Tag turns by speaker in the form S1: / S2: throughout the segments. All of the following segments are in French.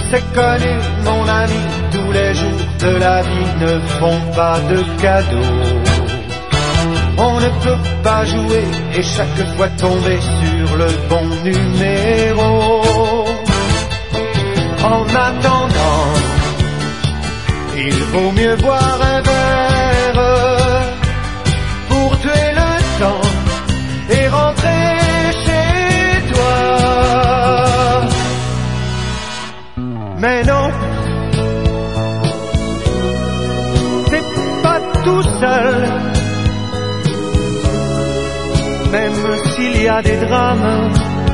S1: C'est connu, mon ami, tous les jours de la vie ne font pas de cadeaux. On ne peut pas jouer et chaque fois tomber sur le bon numéro. En attendant, il vaut mieux boire un verre pour tuer le temps et rentrer chez toi. Mais non, t'es pas tout seul. Même s'il y a des drames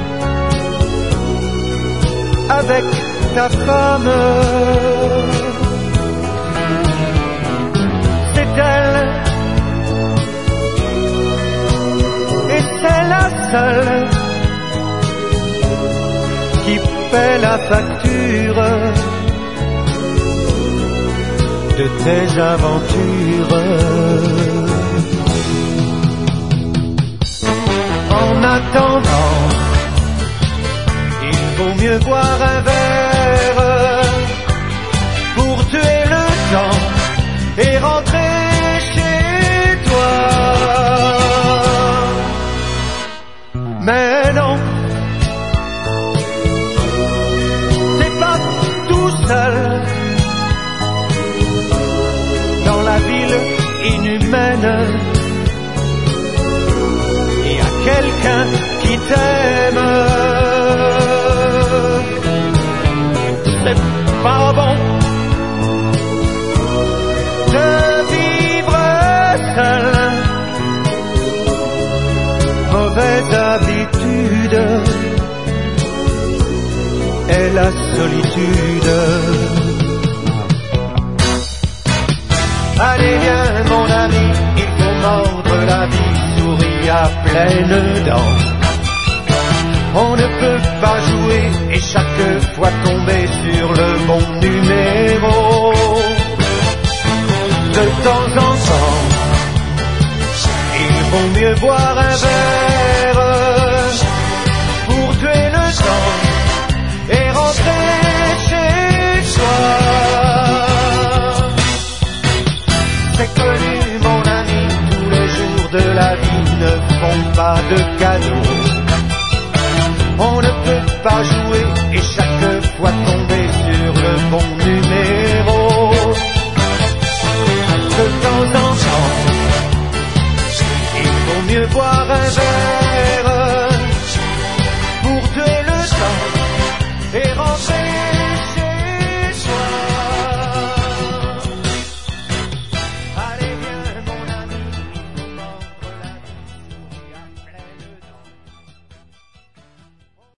S1: avec ta femme, c'est elle, et c'est la seule qui paie la facture de tes aventures. En attendant, il vaut mieux boire un verre pour tuer le temps et rentrer chez toi. Mais non, t'es pas tout seul dans la ville inhumaine. Quelqu'un qui t'aime. C'est pas bon de vivre seul. Mauvaise habitude et la solitude. Allez viens mon ami, il faut mordre la vie, souris à pleines dents. On ne peut pas jouer et chaque fois tomber sur le bon numéro. De temps en temps, il vaut mieux boire un verre pour tuer le temps et rentrer chez soi. C'est connu mon ami, tous les jours de la vie ne font pas de cadeaux. On ne peut pas jouer et chaque fois tomber sur le bon numéro. De temps en temps, il vaut mieux boire un verre